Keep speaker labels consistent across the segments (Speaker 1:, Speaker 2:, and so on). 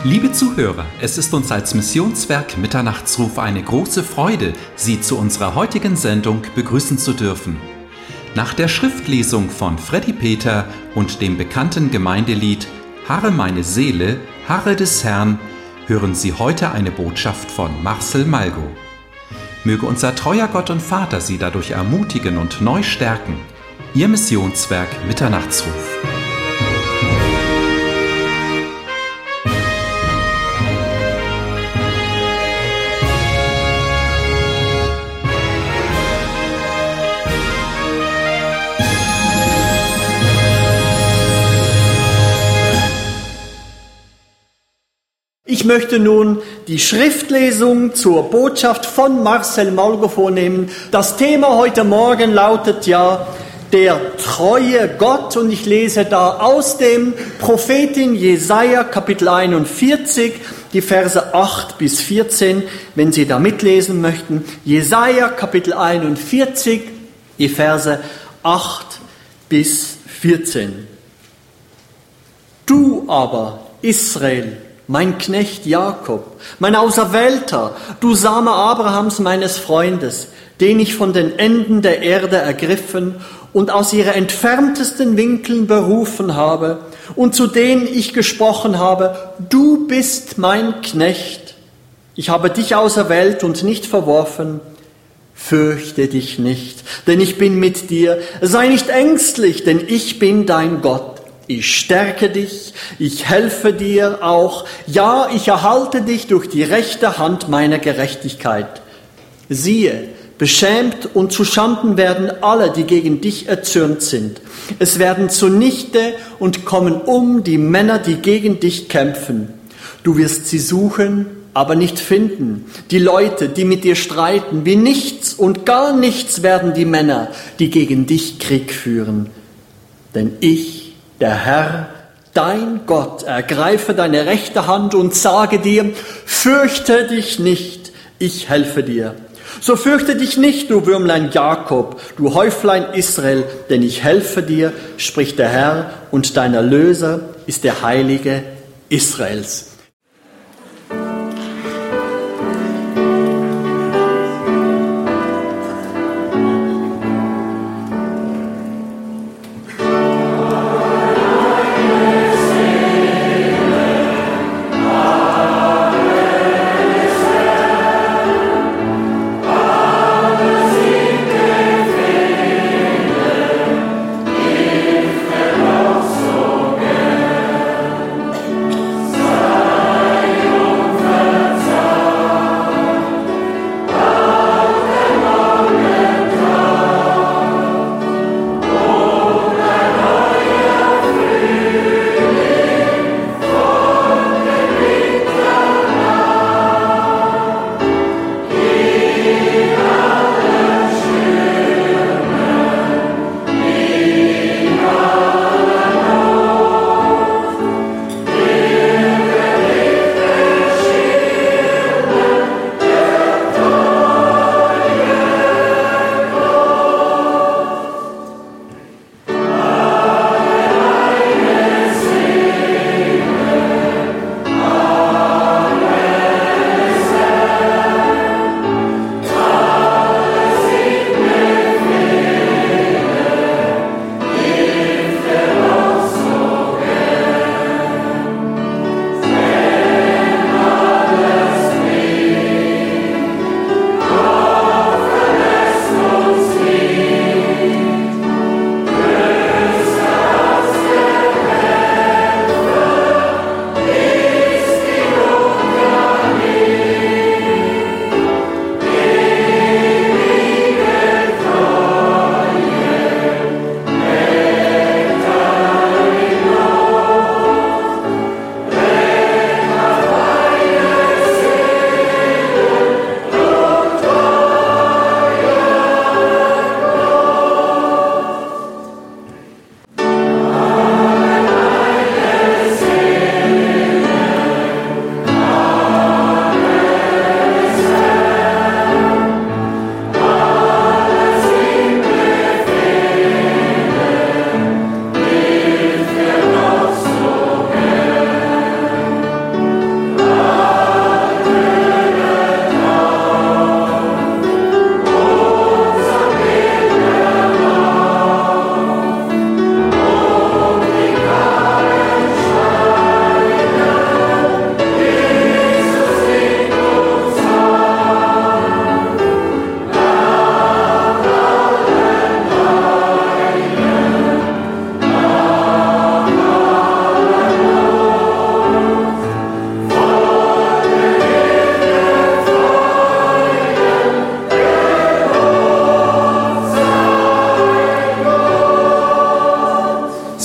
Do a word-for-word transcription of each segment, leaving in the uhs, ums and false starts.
Speaker 1: Liebe Zuhörer, es ist uns als Missionswerk Mitternachtsruf eine große Freude, Sie zu unserer heutigen Sendung begrüßen zu dürfen. Nach der Schriftlesung von Freddy Peter und dem bekannten Gemeindelied Harre meine Seele, Harre des Herrn, hören Sie heute eine Botschaft von Marcel Malgo. Möge unser treuer Gott und Vater Sie dadurch ermutigen und neu stärken. Ihr Missionswerk Mitternachtsruf.
Speaker 2: Ich möchte nun die Schriftlesung zur Botschaft von Marcel Malgo vornehmen. Das Thema heute Morgen lautet ja der treue Gott und ich lese da aus dem Prophetin Jesaja Kapitel einundvierzig, die Verse acht bis vierzehn, wenn Sie da mitlesen möchten. Jesaja Kapitel einundvierzig, die Verse acht bis vierzehn. Du aber, Israel, mein Knecht Jakob, mein Auserwählter, du Same Abrahams meines Freundes, den ich von den Enden der Erde ergriffen und aus ihrer entferntesten Winkeln berufen habe und zu denen ich gesprochen habe, du bist mein Knecht. Ich habe dich auserwählt und nicht verworfen. Fürchte dich nicht, denn ich bin mit dir. Sei nicht ängstlich, denn ich bin dein Gott. Ich stärke dich, ich helfe dir auch, ja, ich erhalte dich durch die rechte Hand meiner Gerechtigkeit. Siehe, beschämt und zuschanden werden alle, die gegen dich erzürnt sind. Es werden zunichte und kommen um die Männer, die gegen dich kämpfen. Du wirst sie suchen, aber nicht finden. Die Leute, die mit dir streiten, wie nichts und gar nichts werden die Männer, die gegen dich Krieg führen. Denn ich, der Herr, dein Gott, ergreife deine rechte Hand und sage dir, fürchte dich nicht, ich helfe dir. So fürchte dich nicht, du Würmlein Jakob, du Häuflein Israel, denn ich helfe dir, spricht der Herr, und dein Erlöser ist der Heilige Israels.
Speaker 3: Sorry.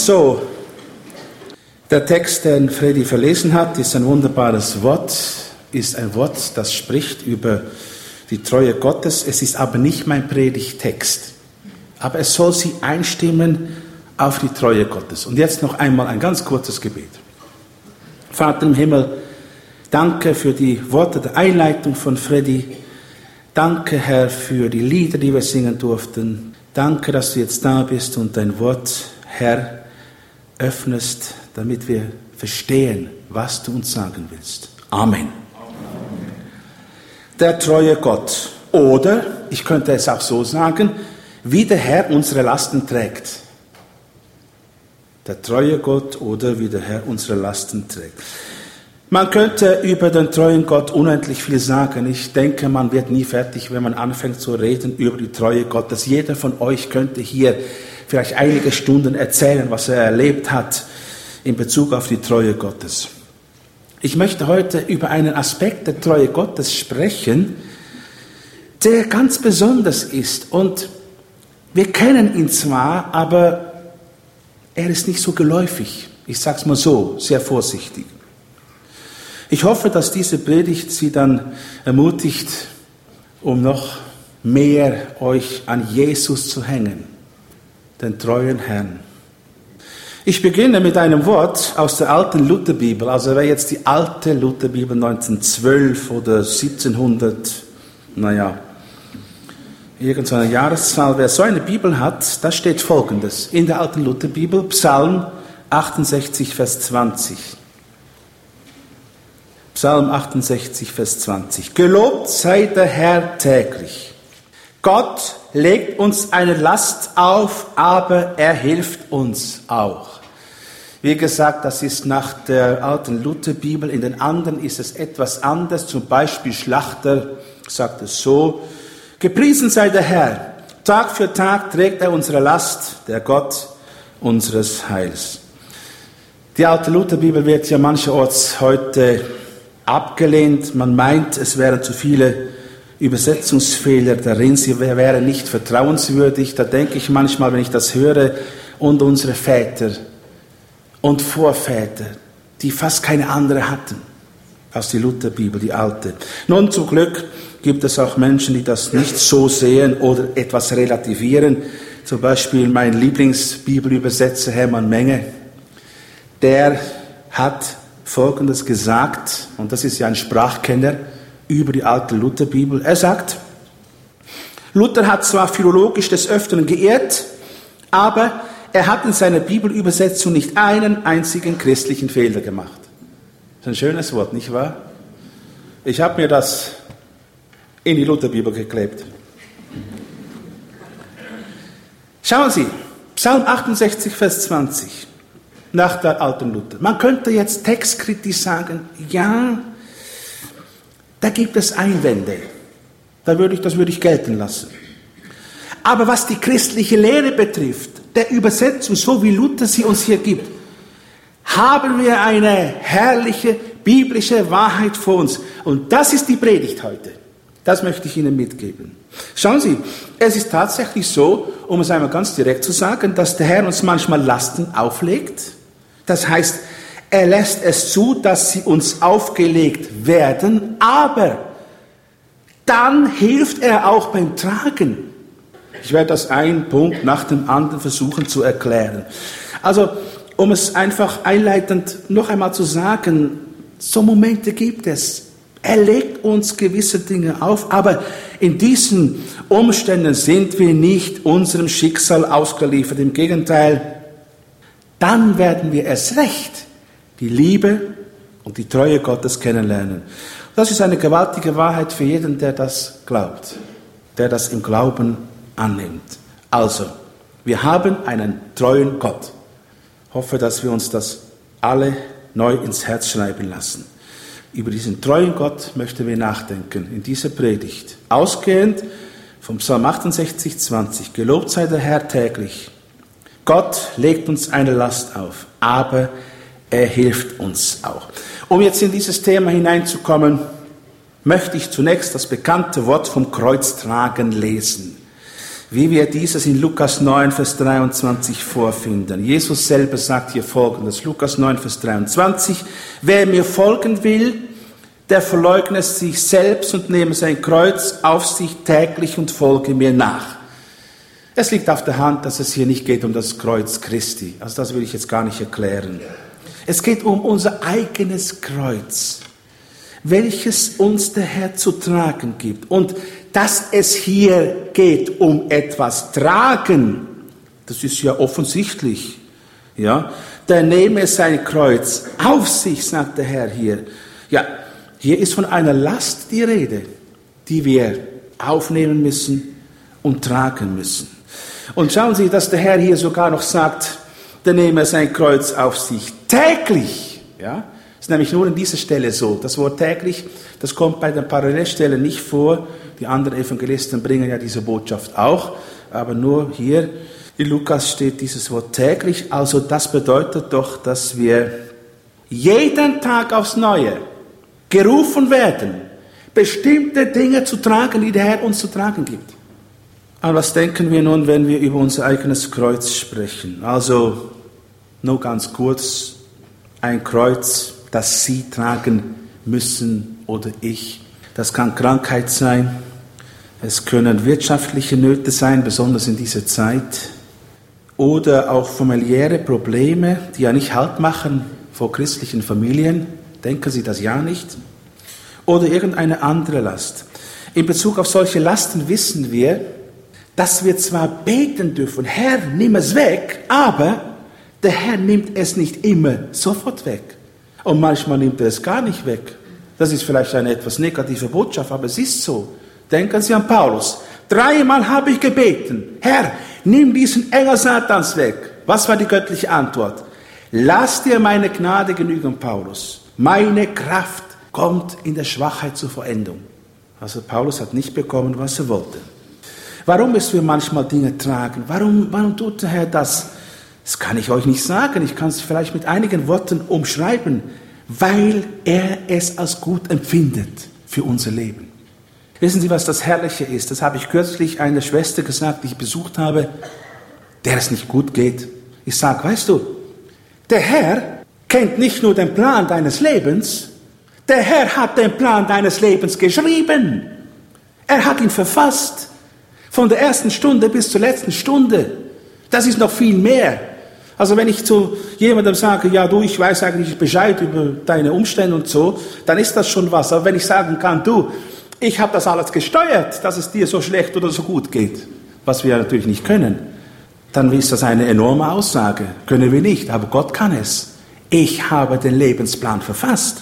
Speaker 3: So, der Text, den Freddy verlesen hat, ist ein wunderbares Wort, ist ein Wort, das spricht über die Treue Gottes. Es ist aber nicht mein Predigttext, aber es soll Sie einstimmen auf die Treue Gottes. Und jetzt noch einmal ein ganz kurzes Gebet. Vater im Himmel, danke für die Worte der Einleitung von Freddy. Danke, Herr, für die Lieder, die wir singen durften. Danke, dass du jetzt da bist und dein Wort, Herr, öffnest, damit wir verstehen, was du uns sagen willst. Amen. Der treue Gott. Oder, ich könnte es auch so sagen, wie der Herr unsere Lasten trägt. Der treue Gott oder wie der Herr unsere Lasten trägt. Man könnte über den treuen Gott unendlich viel sagen. Ich denke, man wird nie fertig, wenn man anfängt zu reden über die Treue Gottes. Jeder von euch könnte hier vielleicht einige Stunden erzählen, was er erlebt hat in Bezug auf die Treue Gottes. Ich möchte heute über einen Aspekt der Treue Gottes sprechen, der ganz besonders ist. Und wir kennen ihn zwar, aber er ist nicht so geläufig. Ich sage es mal so, sehr vorsichtig. Ich hoffe, dass diese Predigt Sie dann ermutigt, um noch mehr euch an Jesus zu hängen, den treuen Herrn. Ich beginne mit einem Wort aus der alten Lutherbibel. Also wer jetzt die alte Lutherbibel neunzehnhundertzwölf oder siebzehnhundert, naja, irgendeine Jahreszahl, wer so eine Bibel hat, da steht Folgendes in der alten Lutherbibel, Psalm achtundsechzig, Vers zwanzig. Psalm achtundsechzig, Vers zwanzig. Gelobt sei der Herr täglich. Gott legt uns eine Last auf, aber er hilft uns auch. Wie gesagt, das ist nach der alten Lutherbibel. In den anderen ist es etwas anders. Zum Beispiel Schlachter sagt es so: Gepriesen sei der Herr. Tag für Tag trägt er unsere Last, der Gott unseres Heils. Die alte Lutherbibel wird ja mancherorts heute abgelehnt. Man meint, es wären zu viele Übersetzungsfehler darin, sie wären nicht vertrauenswürdig. Da denke ich manchmal, wenn ich das höre, und unsere Väter und Vorväter, die fast keine andere hatten als die Lutherbibel, die alte. Nun, zum Glück gibt es auch Menschen, die das nicht so sehen oder etwas relativieren. Zum Beispiel mein Lieblingsbibelübersetzer Hermann Menge, der hat Folgendes gesagt, und das ist ja ein Sprachkenner über die alte Lutherbibel. Er sagt, Luther hat zwar philologisch des Öfteren geirrt, aber er hat in seiner Bibelübersetzung nicht einen einzigen christlichen Fehler gemacht. Das ist ein schönes Wort, nicht wahr? Ich habe mir das in die Lutherbibel geklebt. Schauen Sie, Psalm achtundsechzig, Vers zwanzig, nach der alten Luther. Man könnte jetzt textkritisch sagen, ja, da gibt es Einwände. Da würde ich, das würde ich gelten lassen. Aber was die christliche Lehre betrifft, der Übersetzung, so wie Luther sie uns hier gibt, haben wir eine herrliche biblische Wahrheit vor uns. Und das ist die Predigt heute. Das möchte ich Ihnen mitgeben. Schauen Sie, es ist tatsächlich so, um es einmal ganz direkt zu sagen, dass der Herr uns manchmal Lasten auflegt. Das heißt, er lässt es zu, dass sie uns aufgelegt werden, aber dann hilft er auch beim Tragen. Ich werde das einen Punkt nach dem anderen versuchen zu erklären. Also, um es einfach einleitend noch einmal zu sagen, so Momente gibt es. Er legt uns gewisse Dinge auf, aber in diesen Umständen sind wir nicht unserem Schicksal ausgeliefert. Im Gegenteil, dann werden wir erst recht die Liebe und die Treue Gottes kennenlernen. Das ist eine gewaltige Wahrheit für jeden, der das glaubt, der das im Glauben annimmt. Also, wir haben einen treuen Gott. Ich hoffe, dass wir uns das alle neu ins Herz schreiben lassen. Über diesen treuen Gott möchten wir nachdenken in dieser Predigt. Ausgehend vom Psalm achtundsechzig, zwanzig. Gelobt sei der Herr täglich. Gott legt uns eine Last auf, aber er hilft uns auch. Um jetzt in dieses Thema hineinzukommen, möchte ich zunächst das bekannte Wort vom Kreuztragen lesen. wie wir dieses in Lukas neun, Vers dreiundzwanzig vorfinden. Jesus selber sagt hier Folgendes, Lukas neun, Vers dreiundzwanzig, wer mir folgen will, der verleugne sich selbst und nehme sein Kreuz auf sich täglich und folge mir nach. Es liegt auf der Hand, dass es hier nicht geht um das Kreuz Christi. Also das will ich jetzt gar nicht erklären. Es geht um unser eigenes Kreuz, welches uns der Herr zu tragen gibt. Und dass es hier geht um etwas tragen, das ist ja offensichtlich. Ja, der nehme sein Kreuz auf sich, sagt der Herr hier. Ja, hier ist von einer Last die Rede, die wir aufnehmen müssen und tragen müssen. Und schauen Sie, dass der Herr hier sogar noch sagt, der nehme sein Kreuz auf sich täglich. Ja, das ist nämlich nur an dieser Stelle so. Das Wort täglich, das kommt bei den Parallelstellen nicht vor. Die anderen Evangelisten bringen ja diese Botschaft auch, aber nur hier in Lukas steht dieses Wort täglich. Also das bedeutet doch, dass wir jeden Tag aufs Neue gerufen werden, bestimmte Dinge zu tragen, die der Herr uns zu tragen gibt. Aber was denken wir nun, wenn wir über unser eigenes Kreuz sprechen? Also nur ganz kurz, ein Kreuz, das Sie tragen müssen oder ich. Das kann Krankheit sein, es können wirtschaftliche Nöte sein, besonders in dieser Zeit, oder auch familiäre Probleme, die ja nicht Halt machen vor christlichen Familien. Denken Sie das ja nicht? Oder irgendeine andere Last. In Bezug auf solche Lasten wissen wir, dass wir zwar beten dürfen, Herr, nimm es weg, aber der Herr nimmt es nicht immer sofort weg. Und manchmal nimmt er es gar nicht weg. Das ist vielleicht eine etwas negative Botschaft, aber es ist so. Denken Sie an Paulus. Dreimal habe ich gebeten, Herr, nimm diesen Engel Satans weg. Was war die göttliche Antwort? Lass dir meine Gnade genügen, Paulus. Meine Kraft kommt in der Schwachheit zur Vollendung. Also Paulus hat nicht bekommen, was er wollte. Warum müssen wir manchmal Dinge tragen? Warum, warum tut der Herr das? Das kann ich euch nicht sagen. Ich kann es vielleicht mit einigen Worten umschreiben. Weil er es als gut empfindet für unser Leben. Wissen Sie, was das Herrliche ist? Das habe ich kürzlich einer Schwester gesagt, die ich besucht habe, der es nicht gut geht. Ich sage, weißt du, der Herr kennt nicht nur den Plan deines Lebens, der Herr hat den Plan deines Lebens geschrieben. Er hat ihn verfasst. Von der ersten Stunde bis zur letzten Stunde. Das ist noch viel mehr. Also wenn ich zu jemandem sage, ja du, ich weiß eigentlich Bescheid über deine Umstände und so, dann ist das schon was. Aber wenn ich sagen kann, du, ich habe das alles gesteuert, dass es dir so schlecht oder so gut geht, was wir natürlich nicht können, dann ist das eine enorme Aussage. Können wir nicht, aber Gott kann es. Ich habe den Lebensplan verfasst.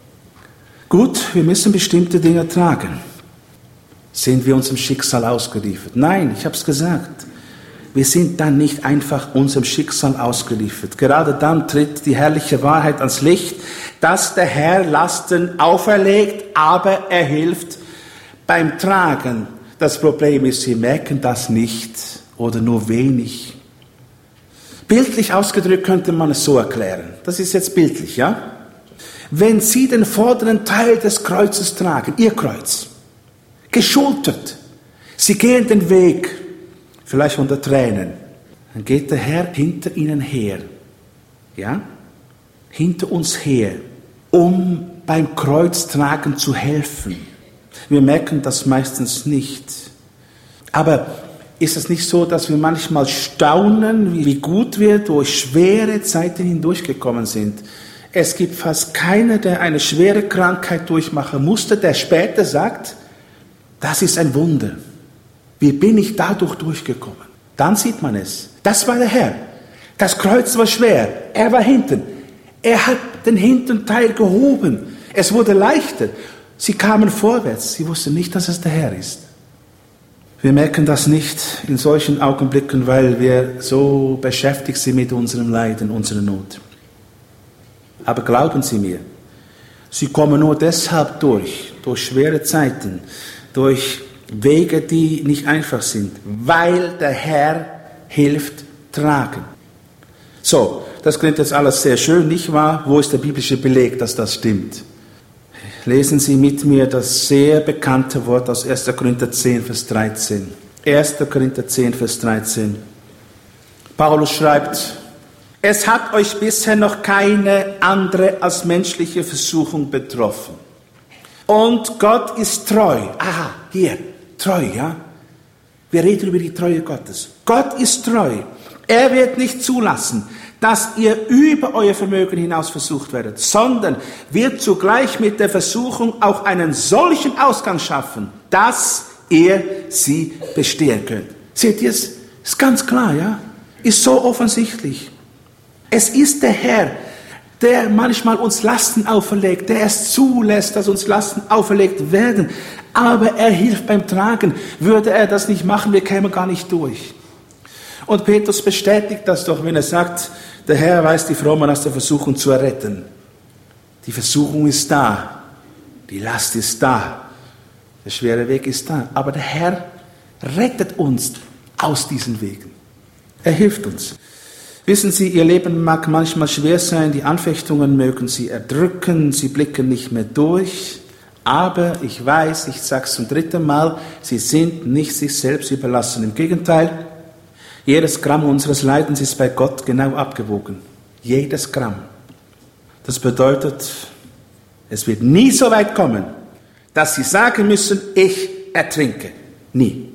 Speaker 3: Gut, wir müssen bestimmte Dinge tragen. Sind wir unserem Schicksal ausgeliefert? Nein, ich habe es gesagt. Wir sind dann nicht einfach unserem Schicksal ausgeliefert. Gerade dann tritt die herrliche Wahrheit ans Licht, dass der Herr Lasten auferlegt, aber er hilft beim Tragen. Das Problem ist, sie merken das nicht oder nur wenig. Bildlich ausgedrückt könnte man es so erklären. Das ist jetzt bildlich, ja? Wenn Sie den vorderen Teil des Kreuzes tragen, Ihr Kreuz, geschultert, Sie gehen den Weg, vielleicht unter Tränen, dann geht der Herr hinter Ihnen her, ja, hinter uns her, um beim Kreuztragen zu helfen. Wir merken das meistens nicht. Aber ist es nicht so, dass wir manchmal staunen, wie gut wir durch schwere Zeiten hindurchgekommen sind? Es gibt fast keinen, der eine schwere Krankheit durchmachen musste, der später sagt, das ist ein Wunder. Wie bin ich dadurch durchgekommen? Dann sieht man es. Das war der Herr. Das Kreuz war schwer. Er war hinten. Er hat den hinteren Teil gehoben. Es wurde leichter. Sie kamen vorwärts. Sie wussten nicht, dass es der Herr ist. Wir merken das nicht in solchen Augenblicken, weil wir so beschäftigt sind mit unserem Leiden, unserer Not. Aber glauben Sie mir, Sie kommen nur deshalb durch, durch schwere Zeiten, durch Wege, die nicht einfach sind, weil der Herr hilft tragen. So, das klingt jetzt alles sehr schön, nicht wahr? Wo ist der biblische Beleg, dass das stimmt? Lesen Sie mit mir das sehr bekannte Wort aus erster Korinther zehn, Vers dreizehn. erster Korinther zehn, Vers dreizehn. Paulus schreibt, es hat euch bisher noch keine andere als menschliche Versuchung betroffen. Und Gott ist treu. Aha, hier, treu, ja. Wir reden über die Treue Gottes. Gott ist treu. Er wird nicht zulassen, dass ihr über euer Vermögen hinaus versucht werdet, sondern wird zugleich mit der Versuchung auch einen solchen Ausgang schaffen, dass ihr sie bestehen könnt. Seht ihr es? Ist ganz klar, ja? Ist so offensichtlich. Es ist der Herr, der manchmal uns Lasten auferlegt, der es zulässt, dass uns Lasten auferlegt werden. Aber er hilft beim Tragen. Würde er das nicht machen, wir kämen gar nicht durch. Und Petrus bestätigt das doch, wenn er sagt, der Herr weiß die Frommen aus der Versuchung zu erretten. Die Versuchung ist da, die Last ist da, der schwere Weg ist da. Aber der Herr rettet uns aus diesen Wegen. Er hilft uns. Wissen Sie, Ihr Leben mag manchmal schwer sein, die Anfechtungen mögen Sie erdrücken, Sie blicken nicht mehr durch. Aber ich weiß, ich sage es zum dritten Mal, Sie sind nicht sich selbst überlassen. Im Gegenteil, jedes Gramm unseres Leidens ist bei Gott genau abgewogen. Jedes Gramm. Das bedeutet, es wird nie so weit kommen, dass Sie sagen müssen, ich ertrinke. Nie.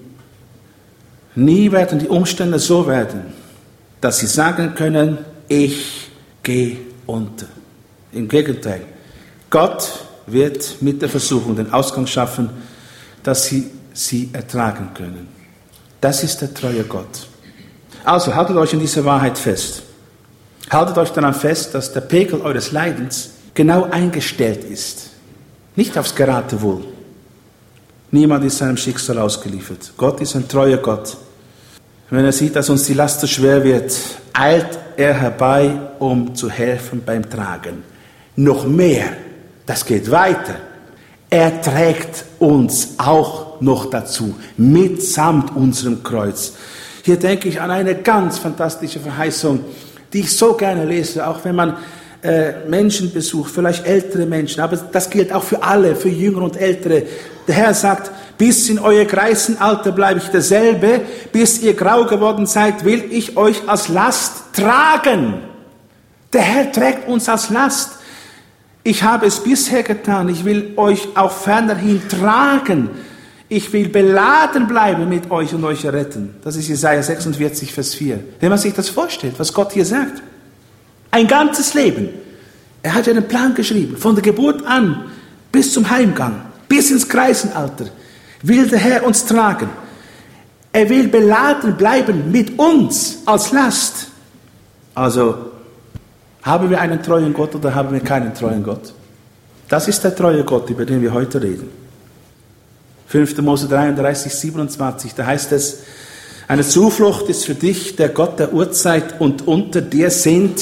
Speaker 3: Nie werden die Umstände so werden, dass Sie sagen können, ich gehe unter. Im Gegenteil, Gott wird mit der Versuchung den Ausgang schaffen, dass Sie sie ertragen können. Das ist der treue Gott. Also haltet euch in dieser Wahrheit fest. Haltet euch daran fest, dass der Pegel eures Leidens genau eingestellt ist. Nicht aufs Geratewohl. Niemand ist seinem Schicksal ausgeliefert. Gott ist ein treuer Gott. Wenn er sieht, dass uns die Last so schwer wird, eilt er herbei, um zu helfen beim Tragen. Noch mehr, das geht weiter. Er trägt uns auch noch dazu, mitsamt unserem Kreuz. Hier denke ich an eine ganz fantastische Verheißung, die ich so gerne lese, auch wenn man äh, Menschen besucht, vielleicht ältere Menschen, aber das gilt auch für alle, für Jüngere und Ältere. Der Herr sagt, bis in euer Greisenalter bleibe ich derselbe, bis ihr grau geworden seid, will ich euch als Last tragen. Der Herr trägt uns als Last. Ich habe es bisher getan, ich will euch auch fernerhin tragen. Ich will beladen bleiben mit euch und euch retten. Das ist Jesaja sechsundvierzig, Vers vier. Wenn man sich das vorstellt, was Gott hier sagt. Ein ganzes Leben. Er hat ja einen Plan geschrieben, von der Geburt an bis zum Heimgang, bis ins Greisenalter. Will der Herr uns tragen. Er will beladen bleiben mit uns als Last. Also, haben wir einen treuen Gott oder haben wir keinen treuen Gott? Das ist der treue Gott, über den wir heute reden. fünfter Mose dreiunddreißig, siebenundzwanzig, da heißt es, eine Zuflucht ist für dich der Gott der Urzeit und unter dir sind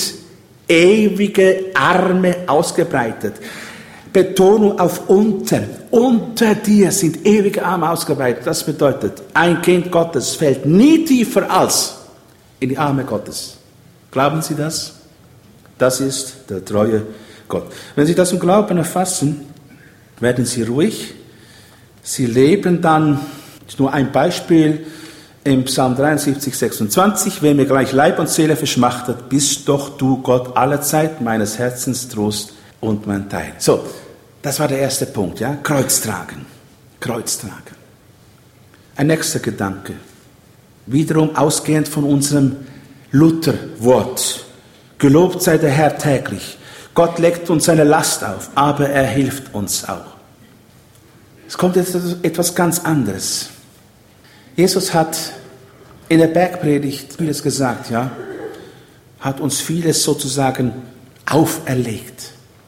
Speaker 3: ewige Arme ausgebreitet. Betonung auf unter. Unter dir sind ewige Arme ausgebreitet. Das bedeutet, ein Kind Gottes fällt nie tiefer als in die Arme Gottes. Glauben Sie das? Das ist der treue Gott. Wenn Sie das im Glauben erfassen, werden Sie ruhig. Sie leben dann, ist nur ein Beispiel, im Psalm dreiundsiebzig, sechsundzwanzig, wer mir gleich Leib und Seele verschmachtet, bist doch du Gott allerzeit meines Herzens Trost und mein Teil. So, das war der erste Punkt, ja, Kreuz tragen, Kreuz tragen. Ein nächster Gedanke, wiederum ausgehend von unserem Luther-Wort. Gelobt sei der Herr täglich. Gott legt uns seine Last auf, aber er hilft uns auch. Es kommt jetzt etwas ganz anderes. Jesus hat in der Bergpredigt vieles gesagt, ja, hat uns vieles sozusagen auferlegt,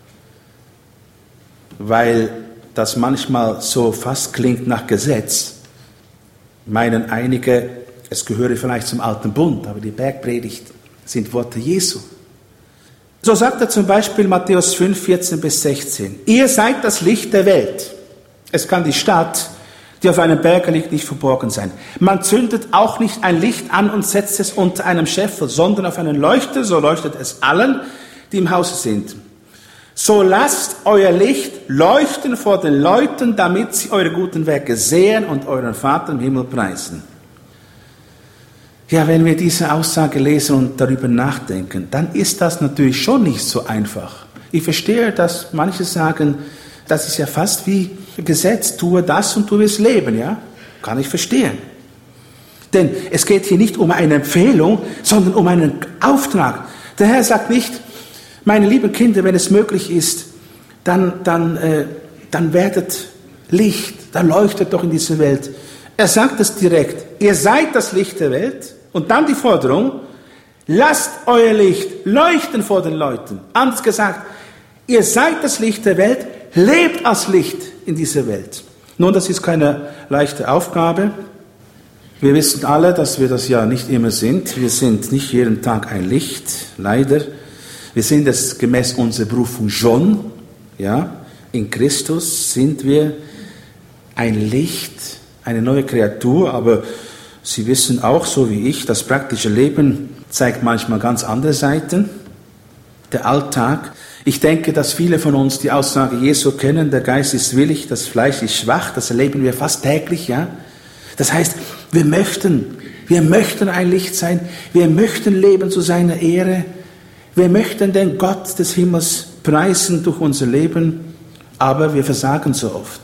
Speaker 3: weil das manchmal so fast klingt nach Gesetz. Meinen einige, es gehöre vielleicht zum Alten Bund, aber die Bergpredigt sind Worte Jesu. So sagt er zum Beispiel Matthäus fünf, vierzehn bis sechzehn. Ihr seid das Licht der Welt. Es kann die Stadt, die auf einem Berg liegt, nicht verborgen sein. Man zündet auch nicht ein Licht an und setzt es unter einem Scheffel, sondern auf einen Leuchter, so leuchtet es allen, die im Hause sind. So lasst euer Licht leuchten vor den Leuten, damit sie eure guten Werke sehen und euren Vater im Himmel preisen. Ja, wenn wir diese Aussage lesen und darüber nachdenken, dann ist das natürlich schon nicht so einfach. Ich verstehe, dass manche sagen, das ist ja fast wie Gesetz, tue das und du wirst leben, ja? Kann ich verstehen. Denn es geht hier nicht um eine Empfehlung, sondern um einen Auftrag. Der Herr sagt nicht, meine lieben Kinder, wenn es möglich ist, dann, dann, äh, dann werdet Licht, dann leuchtet doch in diese Welt. Er sagt es direkt, ihr seid das Licht der Welt. Und dann die Forderung, lasst euer Licht leuchten vor den Leuten. Anders gesagt, ihr seid das Licht der Welt, lebt als Licht in dieser Welt. Nun, das ist keine leichte Aufgabe. Wir wissen alle, dass wir das ja nicht immer sind. Wir sind nicht jeden Tag ein Licht, leider. Wir sind es gemäß unserer Berufung schon. Ja, in Christus sind wir ein Licht, eine neue Kreatur, aber Sie wissen auch, so wie ich, das praktische Leben zeigt manchmal ganz andere Seiten. Der Alltag. Ich denke, dass viele von uns die Aussage Jesu kennen, der Geist ist willig, das Fleisch ist schwach, das erleben wir fast täglich, ja. Das heißt, wir möchten, wir möchten ein Licht sein, wir möchten leben zu seiner Ehre, wir möchten den Gott des Himmels preisen durch unser Leben, aber wir versagen so oft.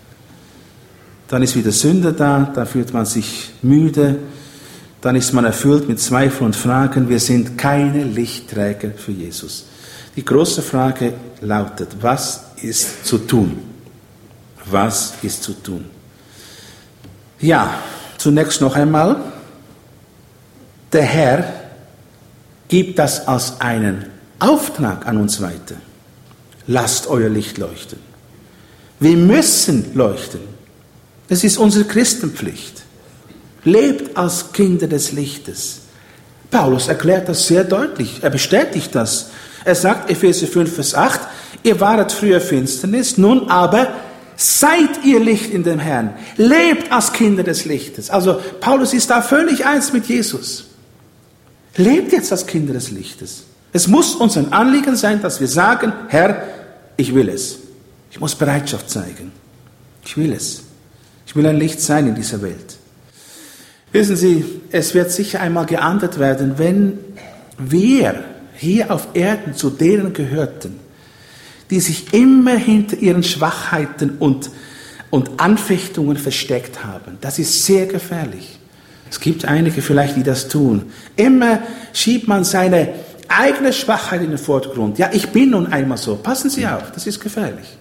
Speaker 3: Dann ist wieder Sünde da, dann fühlt man sich müde, dann ist man erfüllt mit Zweifeln und Fragen. Wir sind keine Lichtträger für Jesus. Die große Frage lautet, was ist zu tun? Was ist zu tun? Ja, zunächst noch einmal, der Herr gibt das als einen Auftrag an uns weiter. Lasst euer Licht leuchten. Wir müssen leuchten. Es ist unsere Christenpflicht. Lebt als Kinder des Lichtes. Paulus erklärt das sehr deutlich. Er bestätigt das. Er sagt, Epheser fünf, Vers acht, ihr waret früher Finsternis, nun aber seid ihr Licht in dem Herrn. Lebt als Kinder des Lichtes. Also Paulus ist da völlig eins mit Jesus. Lebt jetzt als Kinder des Lichtes. Es muss uns ein Anliegen sein, dass wir sagen, Herr, ich will es. Ich muss Bereitschaft zeigen. Ich will es. Ich will ein Licht sein in dieser Welt. Wissen Sie, es wird sicher einmal geahndet werden, wenn wir hier auf Erden zu denen gehörten, die sich immer hinter ihren Schwachheiten und, und Anfechtungen versteckt haben. Das ist sehr gefährlich. Es gibt einige vielleicht, die das tun. Immer schiebt man seine eigene Schwachheit in den Vordergrund. Ja, ich bin nun einmal so. Passen Sie auf, das ist gefährlich.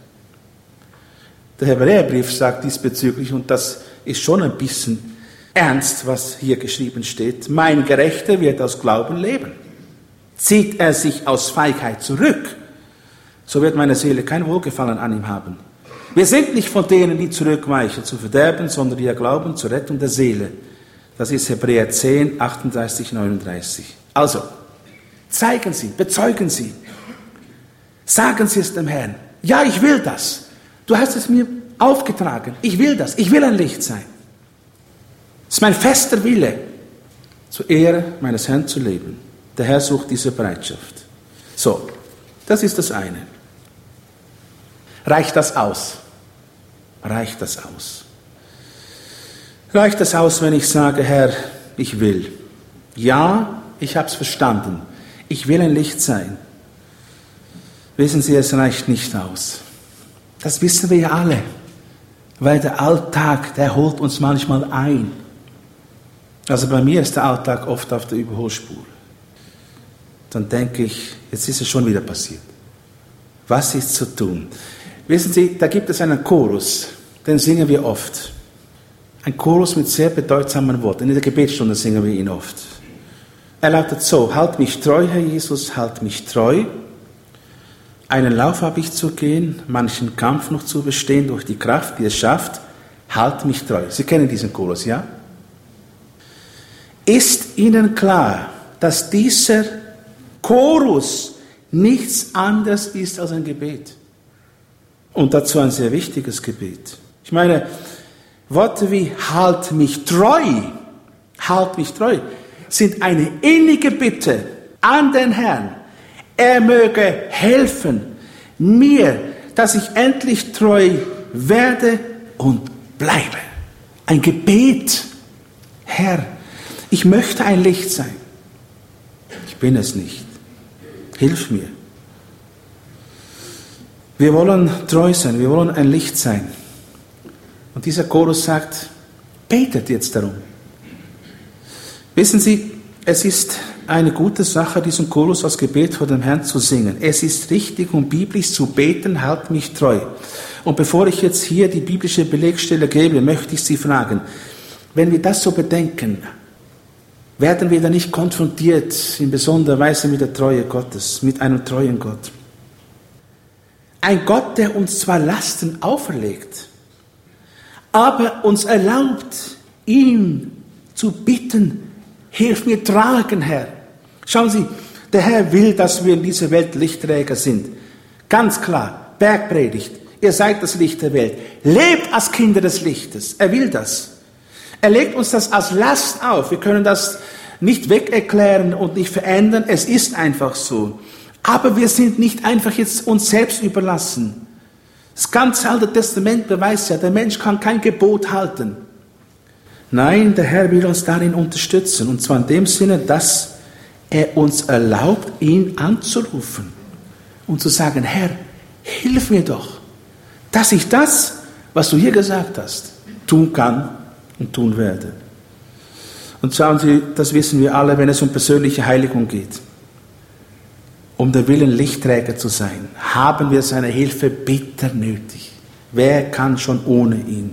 Speaker 3: Der Hebräerbrief sagt diesbezüglich, und das ist schon ein bisschen ernst, was hier geschrieben steht, mein Gerechter wird aus Glauben leben. Zieht er sich aus Feigheit zurück, so wird meine Seele kein Wohlgefallen an ihm haben. Wir sind nicht von denen, die zurückweichen zu Verderben, sondern die glauben zur Rettung der Seele. Das ist Hebräer zehn, achtunddreißig, neununddreißig. Also, zeigen Sie, bezeugen Sie, sagen Sie es dem Herrn. Ja, ich will das. Du hast es mir aufgetragen. Ich will das. Ich will ein Licht sein. Es ist mein fester Wille, zur Ehre meines Herrn zu leben. Der Herr sucht diese Bereitschaft. So, das ist das eine. Reicht das aus? Reicht das aus? Reicht das aus, wenn ich sage, Herr, ich will. Ja, ich habe es verstanden. Ich will ein Licht sein. Wissen Sie, es reicht nicht aus. Das wissen wir ja alle, weil der Alltag, der holt uns manchmal ein. Also bei mir ist der Alltag oft auf der Überholspur. Dann denke ich, jetzt ist es schon wieder passiert. Was ist zu tun? Wissen Sie, da gibt es einen Chorus, den singen wir oft. Ein Chorus mit sehr bedeutsamen Worten. In der Gebetsstunde singen wir ihn oft. Er lautet so, halt mich treu, Herr Jesus, halt mich treu. Einen Lauf habe ich zu gehen, manchen Kampf noch zu bestehen, durch die Kraft, die es schafft, halt mich treu. Sie kennen diesen Chorus, ja? Ist Ihnen klar, dass dieser Chorus nichts anderes ist als ein Gebet? Und dazu ein sehr wichtiges Gebet. Ich meine, Worte wie halt mich treu, halt mich treu, sind eine innige Bitte an den Herrn. Er möge helfen mir, dass ich endlich treu werde und bleibe. Ein Gebet. Herr, Ich möchte ein Licht sein. Ich bin es nicht. Hilf mir. Wir wollen treu sein, wir wollen ein Licht sein. Und dieser Chorus sagt, betet jetzt darum. Wissen Sie, es ist eine gute Sache, diesen Chorus als Gebet vor dem Herrn zu singen. Es ist richtig und biblisch zu beten, halt mich treu. Und bevor ich jetzt hier die biblische Belegstelle gebe, möchte ich Sie fragen, wenn wir das so bedenken, werden wir dann nicht konfrontiert in besonderer Weise mit der Treue Gottes, mit einem treuen Gott? Ein Gott, der uns zwar Lasten auferlegt, aber uns erlaubt, ihn zu bitten, hilf mir tragen, Herr. Schauen Sie, der Herr will, dass wir in dieser Welt Lichtträger sind. Ganz klar, Bergpredigt, ihr seid das Licht der Welt. Lebt als Kinder des Lichtes, er will das. Er legt uns das als Last auf. Wir können das nicht wegerklären und nicht verändern. Es ist einfach so. Aber wir sind nicht einfach jetzt uns selbst überlassen. Das ganze Alte Testament beweist ja, der Mensch kann kein Gebot halten. Nein, der Herr will uns darin unterstützen. Und zwar in dem Sinne, dass er uns erlaubt, ihn anzurufen und zu sagen, Herr, hilf mir doch, dass ich das, was du hier gesagt hast, tun kann und tun werde. Und schauen Sie, das wissen wir alle, wenn es um persönliche Heiligung geht. Um der Willen, Lichtträger zu sein, haben wir seine Hilfe bitter nötig. Wer kann schon ohne ihn?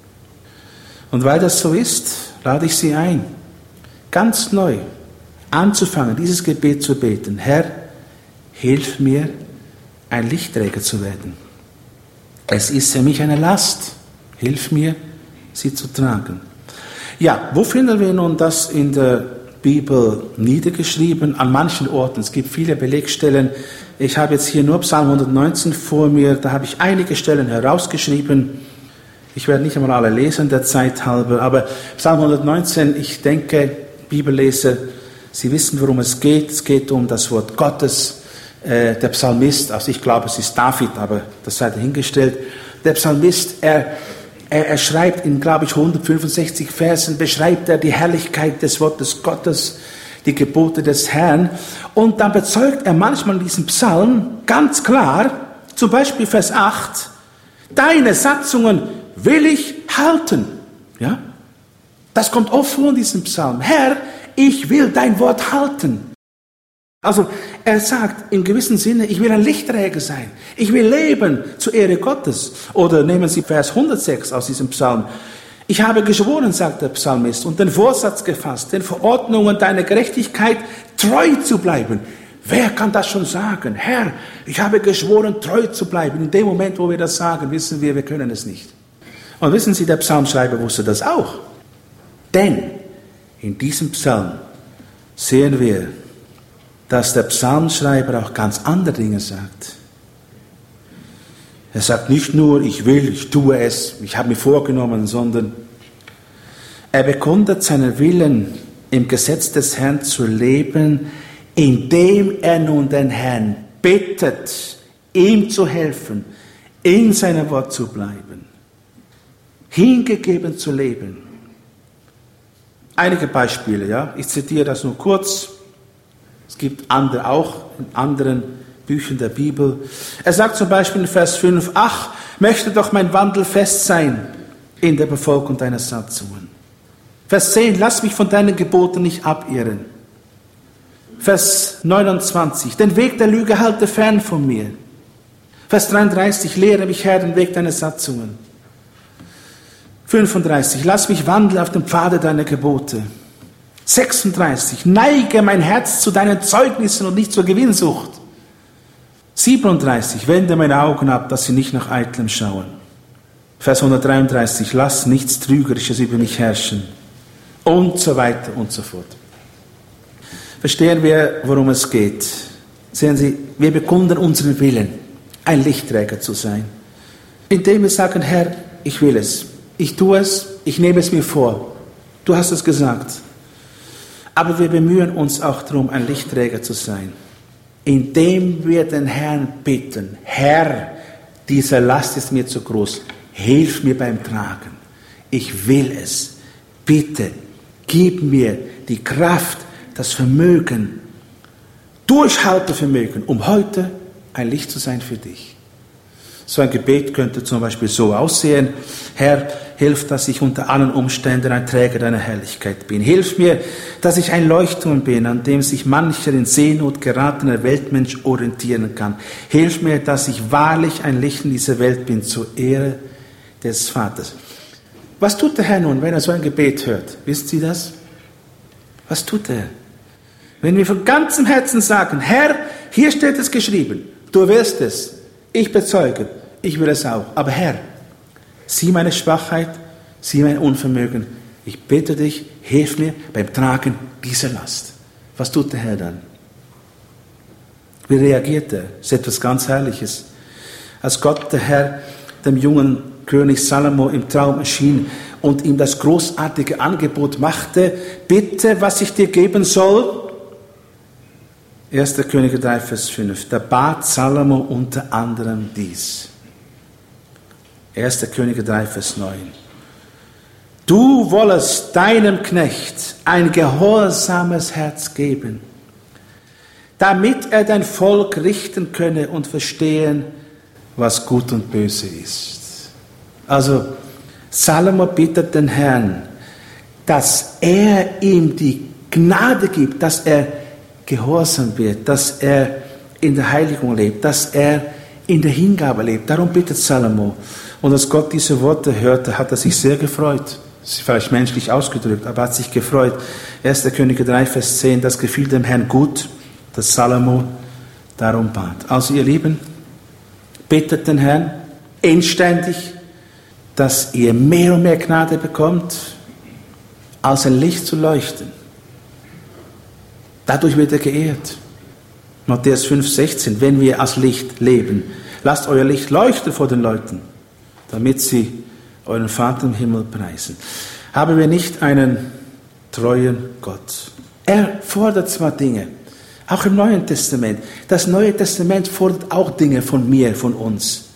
Speaker 3: Und weil das so ist, lade ich Sie ein, ganz neu anzufangen, dieses Gebet zu beten. Herr, hilf mir, ein Lichtträger zu werden. Es ist für mich eine Last. Hilf mir, sie zu tragen. Ja, wo finden wir nun das in der Bibel niedergeschrieben? An manchen Orten. Es gibt viele Belegstellen. Ich habe jetzt hier nur Psalm hundertneunzehn vor mir. Da habe ich einige Stellen herausgeschrieben. Ich werde nicht einmal alle lesen, der Zeit halber. Aber Psalm hundertneunzehn, ich denke, Bibelleser, Sie wissen, worum es geht. Es geht um das Wort Gottes. Äh, der Psalmist, also ich glaube, es ist David, aber das sei dahingestellt. Der Psalmist, er Er, er schreibt in, glaube ich, hundertfünfundsechzig Versen, beschreibt er die Herrlichkeit des Wortes Gottes, die Gebote des Herrn. Und dann bezeugt er manchmal in diesem Psalm ganz klar, zum Beispiel Vers acht, deine Satzungen will ich halten. Ja? Das kommt oft vor in diesem Psalm. Herr, ich will dein Wort halten. Also er sagt im gewissen Sinne, ich will ein Lichtträger sein. Ich will leben zur Ehre Gottes. Oder nehmen Sie Vers hundertsechs aus diesem Psalm. Ich habe geschworen, sagt der Psalmist, und den Vorsatz gefasst, den Verordnungen deiner Gerechtigkeit treu zu bleiben. Wer kann das schon sagen? Herr, ich habe geschworen, treu zu bleiben. In dem Moment, wo wir das sagen, wissen wir, wir können es nicht. Und wissen Sie, der Psalmschreiber wusste das auch. Denn in diesem Psalm sehen wir, dass der Psalmschreiber auch ganz andere Dinge sagt. Er sagt nicht nur, ich will, ich tue es, ich habe mir vorgenommen, sondern er bekundet seinen Willen, im Gesetz des Herrn zu leben, indem er nun den Herrn bittet, ihm zu helfen, in seinem Wort zu bleiben, hingegeben zu leben. Einige Beispiele, ja, ich zitiere das nur kurz. Es gibt andere auch in anderen Büchern der Bibel. Er sagt zum Beispiel in Vers fünf, ach, möchte doch mein Wandel fest sein in der Befolgung deiner Satzungen. Vers zehn, lass mich von deinen Geboten nicht abirren. Vers neunundzwanzig, den Weg der Lüge halte fern von mir. Vers dreiunddreißig, lehre mich, Herr, den Weg deiner Satzungen. fünfunddreißig, lass mich wandeln auf dem Pfade deiner Gebote. sechsunddreißig, neige mein Herz zu deinen Zeugnissen und nicht zur Gewinnsucht. siebenunddreißig, wende meine Augen ab, dass sie nicht nach Eitlem schauen. Vers hundertdreiunddreißig, lass nichts Trügerisches über mich herrschen. Und so weiter und so fort. Verstehen wir, worum es geht? Sehen Sie, wir bekunden unseren Willen, ein Lichtträger zu sein. Indem wir sagen, Herr, ich will es. Ich tue es, ich nehme es mir vor. Du hast es gesagt. Aber wir bemühen uns auch darum, ein Lichtträger zu sein, indem wir den Herrn bitten, Herr, diese Last ist mir zu groß, hilf mir beim Tragen. Ich will es. Bitte, Gib mir die Kraft, das Vermögen, Durchhaltevermögen, um heute ein Licht zu sein für dich. So ein Gebet könnte zum Beispiel so aussehen: Herr, hilf, dass ich unter allen Umständen ein Träger deiner Herrlichkeit bin. Hilf mir, dass ich ein Leuchtturm bin, an dem sich mancher in Seenot geratener Weltmensch orientieren kann. Hilf mir, dass ich wahrlich ein Licht in dieser Welt bin, zur Ehre des Vaters. Was tut der Herr nun, wenn er so ein Gebet hört? Wisst ihr das? Was tut er? Wenn wir von ganzem Herzen sagen: Herr, hier steht es geschrieben, du wirst es, ich bezeuge, ich will es auch. Aber Herr, sieh meine Schwachheit, sieh mein Unvermögen. Ich bitte dich, hilf mir beim Tragen dieser Last. Was tut der Herr dann? Wie reagiert er? Das ist etwas ganz Herrliches. Als Gott, der Herr, dem jungen König Salomo im Traum erschien und ihm das großartige Angebot machte: Bitte, was ich dir geben soll. erster Könige drei, Vers fünf. Da bat Salomo unter anderem dies. erster Könige drei, Vers neun. Du wollest deinem Knecht ein gehorsames Herz geben, damit er dein Volk richten könne und verstehen, was gut und böse ist. Also, Salomo bittet den Herrn, dass er ihm die Gnade gibt, dass er gehorsam wird, dass er in der Heiligung lebt, dass er in der Hingabe lebt. Darum bittet Salomo. Und als Gott diese Worte hörte, hat er sich sehr gefreut. Das ist vielleicht menschlich ausgedrückt, aber er hat sich gefreut. erster Könige drei, Vers zehn, das gefiel dem Herrn gut, dass Salomo darum bat. Also ihr Lieben, bittet den Herrn inständig, dass ihr mehr und mehr Gnade bekommt, als ein Licht zu leuchten. Dadurch wird er geehrt. Matthäus fünf, sechzehn, wenn wir als Licht leben, lasst euer Licht leuchten vor den Leuten, damit sie euren Vater im Himmel preisen. Haben wir nicht einen treuen Gott? Er fordert zwar Dinge, auch im Neuen Testament. Das Neue Testament fordert auch Dinge von mir, von uns.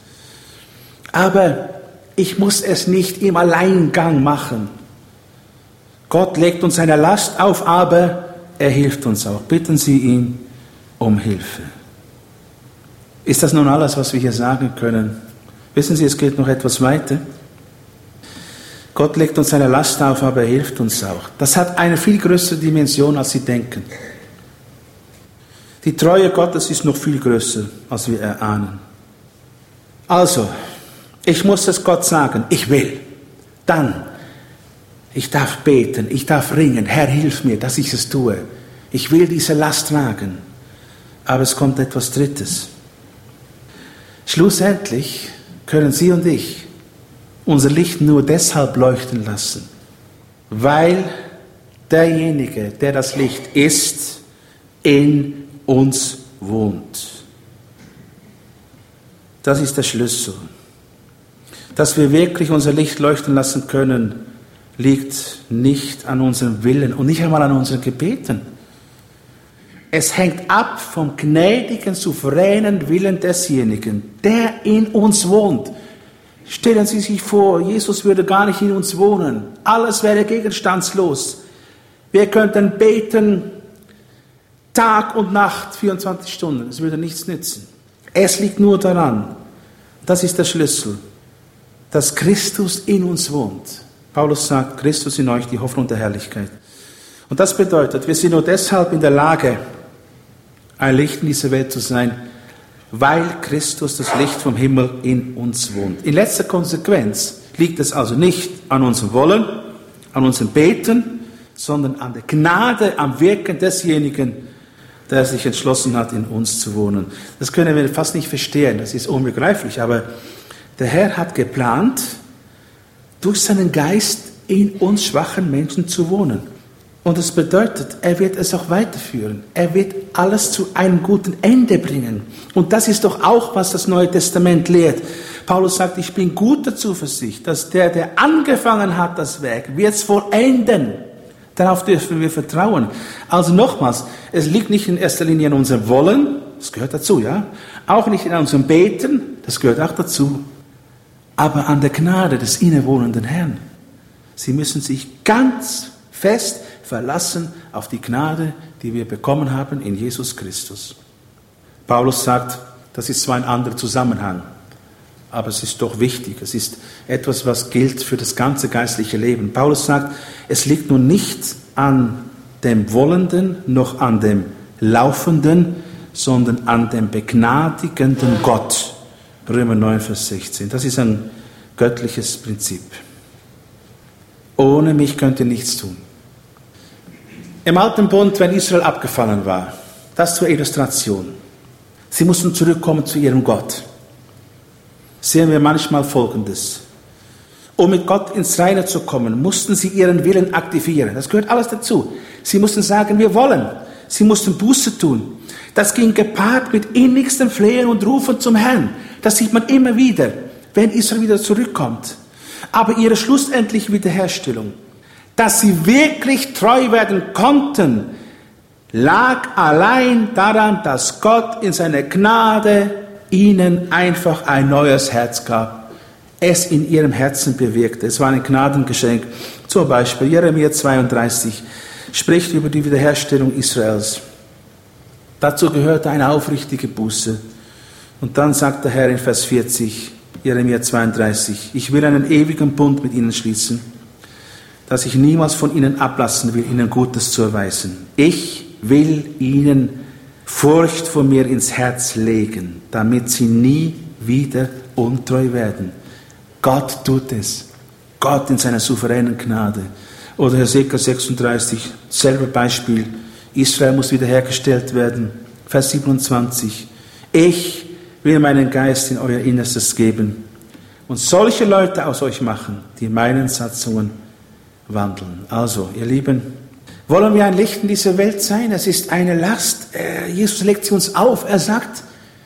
Speaker 3: Aber ich muss es nicht im Alleingang machen. Gott legt uns eine Last auf, aber er hilft uns auch. Bitten Sie ihn um Hilfe. Ist das nun alles, was wir hier sagen können? Wissen Sie, es geht noch etwas weiter. Gott legt uns eine Last auf, aber er hilft uns auch. Das hat eine viel größere Dimension, als Sie denken. Die Treue Gottes ist noch viel größer, als wir erahnen. Also, ich muss es Gott sagen, ich will. Dann, ich darf beten, ich darf ringen. Herr, hilf mir, dass ich es tue. Ich will diese Last tragen. Aber es kommt etwas Drittes. Schlussendlich können Sie und ich unser Licht nur deshalb leuchten lassen, weil derjenige, der das Licht ist, in uns wohnt. Das ist der Schlüssel. Dass wir wirklich unser Licht leuchten lassen können, liegt nicht an unserem Willen und nicht einmal an unseren Gebeten. Es hängt ab vom gnädigen, souveränen Willen desjenigen, der in uns wohnt. Stellen Sie sich vor, Jesus würde gar nicht in uns wohnen. Alles wäre gegenstandslos. Wir könnten beten Tag und Nacht, vierundzwanzig Stunden. Es würde nichts nützen. Es liegt nur daran, das ist der Schlüssel, dass Christus in uns wohnt. Paulus sagt, Christus in euch, die Hoffnung der Herrlichkeit. Und das bedeutet, wir sind nur deshalb in der Lage, ein Licht in dieser Welt zu sein, weil Christus, das Licht vom Himmel, in uns wohnt. In letzter Konsequenz liegt es also nicht an unserem Wollen, an unserem Beten, sondern an der Gnade, am Wirken desjenigen, der sich entschlossen hat, in uns zu wohnen. Das können wir fast nicht verstehen, das ist unbegreiflich, aber der Herr hat geplant, durch seinen Geist in uns schwachen Menschen zu wohnen. Und das bedeutet, er wird es auch weiterführen. Er wird alles zu einem guten Ende bringen. Und das ist doch auch, was das Neue Testament lehrt. Paulus sagt, ich bin guter Zuversicht, dass der, der angefangen hat, das Werk, wird es vollenden. Darauf dürfen wir vertrauen. Also nochmals, es liegt nicht in erster Linie an unserem Wollen, das gehört dazu, ja. Auch nicht in unserem Beten, das gehört auch dazu. Aber an der Gnade des innewohnenden Herrn. Sie müssen sich ganz Fest verlassen auf die Gnade, die wir bekommen haben in Jesus Christus. Paulus sagt, das ist zwar ein anderer Zusammenhang, aber es ist doch wichtig. Es ist etwas, was gilt für das ganze geistliche Leben. Paulus sagt, es liegt nun nicht an dem Wollenden noch an dem Laufenden, sondern an dem begnadigenden Gott. Römer neun, Vers sechzehn. Das ist ein göttliches Prinzip. Ohne mich könnt ihr nichts tun. Im Alten Bund, wenn Israel abgefallen war, das zur Illustration. Sie mussten zurückkommen zu ihrem Gott. Sehen wir manchmal Folgendes. Um mit Gott ins Reine zu kommen, mussten sie ihren Willen aktivieren. Das gehört alles dazu. Sie mussten sagen, wir wollen. Sie mussten Buße tun. Das ging gepaart mit innigstem Flehen und Rufen zum Herrn. Das sieht man immer wieder, wenn Israel wieder zurückkommt. Aber ihre schlussendliche Wiederherstellung, dass sie wirklich treu werden konnten, lag allein daran, dass Gott in seiner Gnade ihnen einfach ein neues Herz gab, es in ihrem Herzen bewirkte. Es war ein Gnadengeschenk. Zum Beispiel Jeremia zweiunddreißig spricht über die Wiederherstellung Israels. Dazu gehörte eine aufrichtige Buße. Und dann sagt der Herr in Vers vierzig, Jeremia zweiunddreißig, ich will einen ewigen Bund mit ihnen schließen, dass ich niemals von ihnen ablassen will, ihnen Gutes zu erweisen. Ich will ihnen Furcht vor mir ins Herz legen, damit sie nie wieder untreu werden. Gott tut es. Gott in seiner souveränen Gnade. Oder Hesekiel sechsunddreißig, selbe Beispiel. Israel muss wiederhergestellt werden. Vers siebenundzwanzig. Ich will meinen Geist in euer Innerstes geben und solche Leute aus euch machen, die in meinen Satzungen wandeln. Also, ihr Lieben, wollen wir ein Licht in dieser Welt sein? Es ist eine Last. Jesus legt sie uns auf. Er sagt,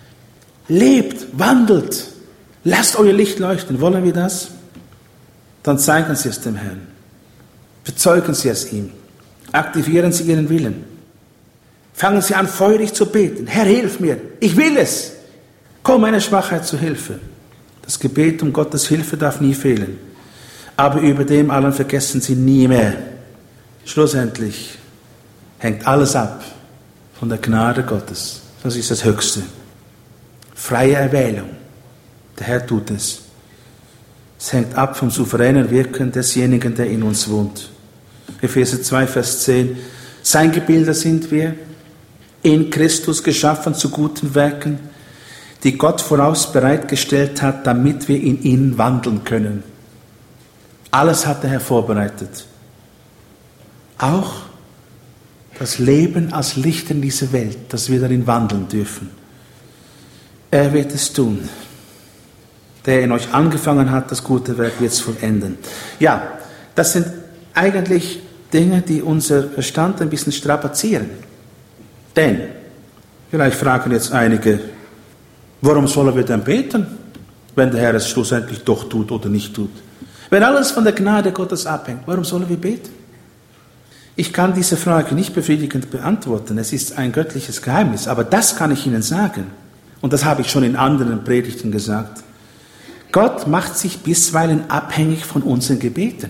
Speaker 3: lebt, wandelt, lasst euer Licht leuchten. Wollen wir das? Dann zeigen Sie es dem Herrn. Bezeugen Sie es ihm. Aktivieren Sie Ihren Willen. Fangen Sie an, feurig zu beten. Herr, hilf mir. Ich will es. Komm meiner Schwachheit zu Hilfe. Das Gebet um Gottes Hilfe darf nie fehlen. Aber über dem allen vergessen Sie nie mehr. Schlussendlich hängt alles ab von der Gnade Gottes. Das ist das Höchste. Freie Erwählung. Der Herr tut es. Es hängt ab vom souveränen Wirken desjenigen, der in uns wohnt. Epheser zwei, Vers zehn. Sein Gebilde sind wir, in Christus geschaffen zu guten Werken, die Gott voraus bereitgestellt hat, damit wir in ihnen wandeln können. Alles hat der Herr vorbereitet. Auch das Leben als Licht in dieser Welt, dass wir darin wandeln dürfen. Er wird es tun. Der in euch angefangen hat, das gute Werk wird es vollenden. Ja, das sind eigentlich Dinge, die unser Verstand ein bisschen strapazieren. Denn, vielleicht fragen jetzt einige, warum sollen wir denn beten, wenn der Herr es schlussendlich doch tut oder nicht tut? Wenn alles von der Gnade Gottes abhängt, warum sollen wir beten? Ich kann diese Frage nicht befriedigend beantworten. Es ist ein göttliches Geheimnis. Aber das kann ich Ihnen sagen. Und das habe ich schon in anderen Predigten gesagt. Gott macht sich bisweilen abhängig von unseren Gebeten.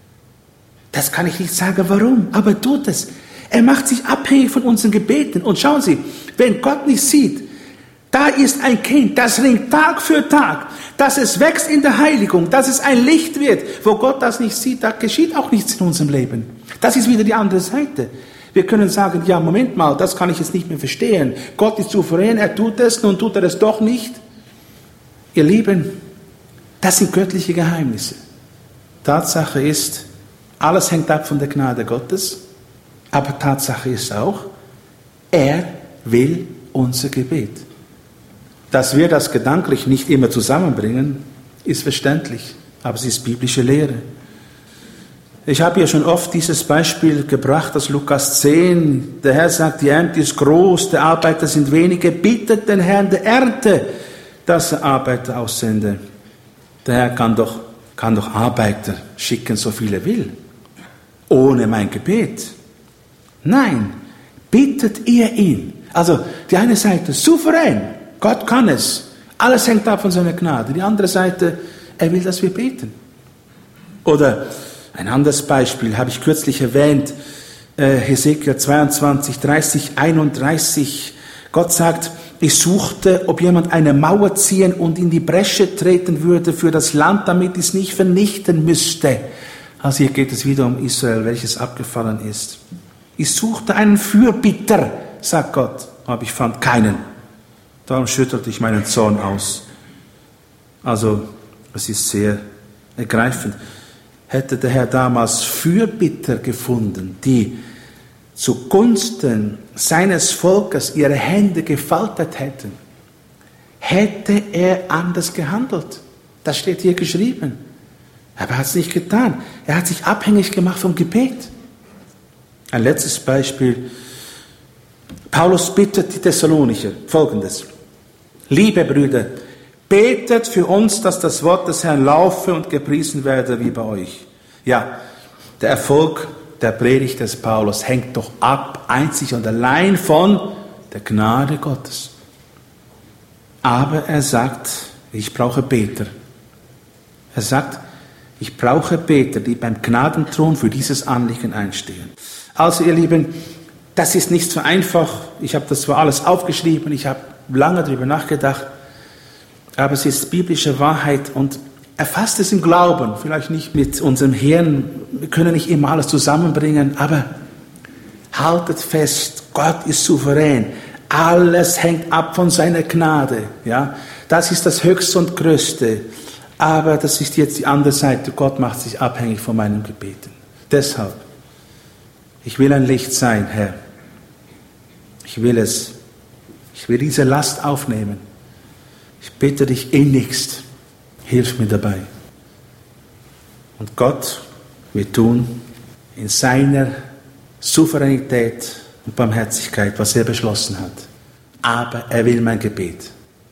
Speaker 3: Das kann ich nicht sagen, warum, aber er tut es. Er macht sich abhängig von unseren Gebeten. Und schauen Sie, wenn Gott nicht sieht, da ist ein Kind, das ringt Tag für Tag, dass es wächst in der Heiligung, dass es ein Licht wird. Wo Gott das nicht sieht, da geschieht auch nichts in unserem Leben. Das ist wieder die andere Seite. Wir können sagen, ja, Moment mal, das kann ich jetzt nicht mehr verstehen. Gott ist souverän, er tut es, nun tut er es doch nicht. Ihr Lieben, das sind göttliche Geheimnisse. Tatsache ist, alles hängt ab von der Gnade Gottes, aber Tatsache ist auch, er will unser Gebet. Dass wir das gedanklich nicht immer zusammenbringen, ist verständlich, aber es ist biblische Lehre. Ich habe ja schon oft dieses Beispiel gebracht aus Lukas zehn. Der Herr sagt, die Ernte ist groß, die Arbeiter sind wenige. Bittet den Herrn der Ernte, dass er Arbeiter aussende. Der Herr kann doch, kann doch Arbeiter schicken, so viel er will. Ohne mein Gebet. Nein, bittet ihr ihn. Also die eine Seite, souverän, Gott kann es. Alles hängt ab von seiner Gnade. Die andere Seite, er will, dass wir beten. Oder Ein anderes Beispiel habe ich kürzlich erwähnt, äh, Hesekiel zweiundzwanzig, dreißig, einunddreißig. Gott sagt, ich suchte, ob jemand eine Mauer ziehen und in die Bresche treten würde für das Land, damit es nicht vernichten müsste. Also hier geht es wieder um Israel, welches abgefallen ist. Ich suchte einen Fürbitter, sagt Gott, aber ich fand keinen. Darum schüttelte ich meinen Zorn aus. Also, es ist sehr ergreifend. Hätte der Herr damals Fürbitter gefunden, die zugunsten seines Volkes ihre Hände gefaltet hätten, hätte er anders gehandelt. Das steht hier geschrieben. Aber er hat es nicht getan. Er hat sich abhängig gemacht vom Gebet. Ein letztes Beispiel. Paulus bittet die Thessalonicher Folgendes. Liebe Brüder, betet für uns, dass das Wort des Herrn laufe und gepriesen werde wie bei euch. Ja, der Erfolg der Predigt des Paulus hängt doch ab, einzig und allein von der Gnade Gottes. Aber er sagt, ich brauche Beter. Er sagt, ich brauche Beter, die beim Gnadenthron für dieses Anliegen einstehen. Also ihr Lieben, das ist nicht so einfach. Ich habe das zwar alles aufgeschrieben, ich habe lange darüber nachgedacht, aber es ist biblische Wahrheit und erfasst es im Glauben, vielleicht nicht mit unserem Hirn, wir können nicht immer alles zusammenbringen, aber haltet fest, Gott ist souverän, alles hängt ab von seiner Gnade, ja, das ist das Höchste und Größte, aber das ist jetzt die andere Seite, Gott macht sich abhängig von meinen Gebeten. Deshalb, ich will ein Licht sein, Herr, ich will es, ich will diese Last aufnehmen, ich bitte dich innigst, hilf mir dabei. Und Gott wird tun in seiner Souveränität und Barmherzigkeit, was er beschlossen hat. Aber er will mein Gebet.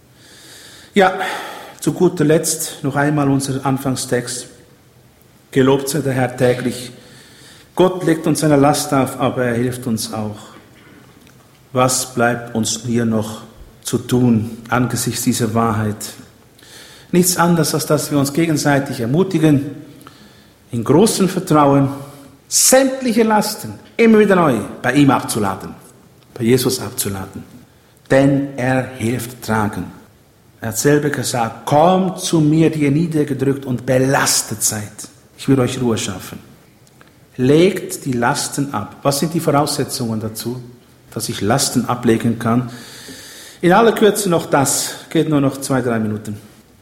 Speaker 3: Ja, zu guter Letzt noch einmal unser Anfangstext. Gelobt sei der Herr täglich. Gott legt uns eine Last auf, aber er hilft uns auch. Was bleibt uns hier noch zu tun angesichts dieser Wahrheit? Nichts anderes, als dass wir uns gegenseitig ermutigen, in großem Vertrauen sämtliche Lasten immer wieder neu bei ihm abzuladen, bei Jesus abzuladen. Denn er hilft tragen. Er hat selber gesagt, kommt zu mir, die ihr niedergedrückt und belastet seid. Ich will euch Ruhe schaffen. Legt die Lasten ab. Was sind die Voraussetzungen dazu, dass ich Lasten ablegen kann? In aller Kürze noch das, geht nur noch zwei, drei Minuten.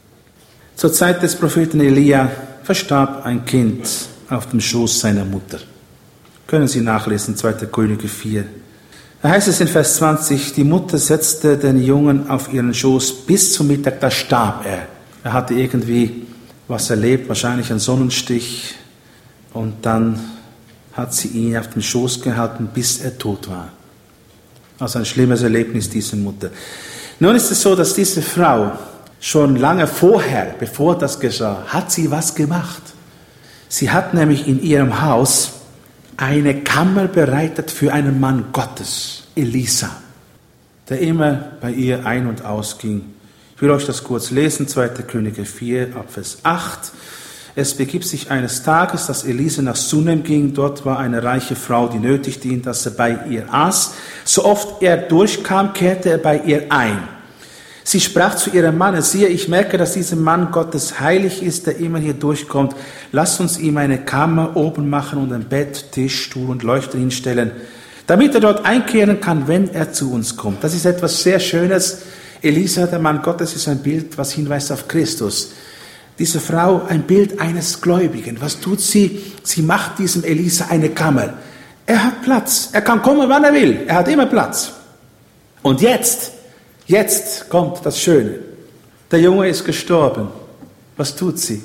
Speaker 3: Zur Zeit des Propheten Elia verstarb ein Kind auf dem Schoß seiner Mutter. Können Sie nachlesen, zweiter Könige vier. Da heißt es in Vers zwanzig, die Mutter setzte den Jungen auf ihren Schoß bis zum Mittag, da starb er. Er hatte irgendwie was erlebt, wahrscheinlich einen Sonnenstich, und dann hat sie ihn auf den Schoß gehalten, bis er tot war. Also ein schlimmes Erlebnis dieser Mutter. Nun ist es so, dass diese Frau schon lange vorher, bevor das geschah, hat sie was gemacht. Sie hat nämlich in ihrem Haus eine Kammer bereitet für einen Mann Gottes, Elisa, der immer bei ihr ein- und ausging. Ich will euch das kurz lesen, zweiter Könige vier, Vers acht. Es begab sich eines Tages, dass Elisa nach Sunem ging. Dort war eine reiche Frau, die nötigte ihn, dass er bei ihr aß. So oft er durchkam, kehrte er bei ihr ein. Sie sprach zu ihrem Mann, siehe, ich merke, dass dieser Mann Gottes heilig ist, der immer hier durchkommt. Lass uns ihm eine Kammer oben machen und ein Bett, Tisch, Stuhl und Leuchter hinstellen, damit er dort einkehren kann, wenn er zu uns kommt. Das ist etwas sehr Schönes. Elisa, der Mann Gottes, ist ein Bild, was hinweist auf Christus. Diese Frau, ein Bild eines Gläubigen. Was tut sie? Sie macht diesem Elisa eine Kammer. Er hat Platz. Er kann kommen, wann er will. Er hat immer Platz. Und jetzt, jetzt kommt das Schöne. Der Junge ist gestorben. Was tut sie?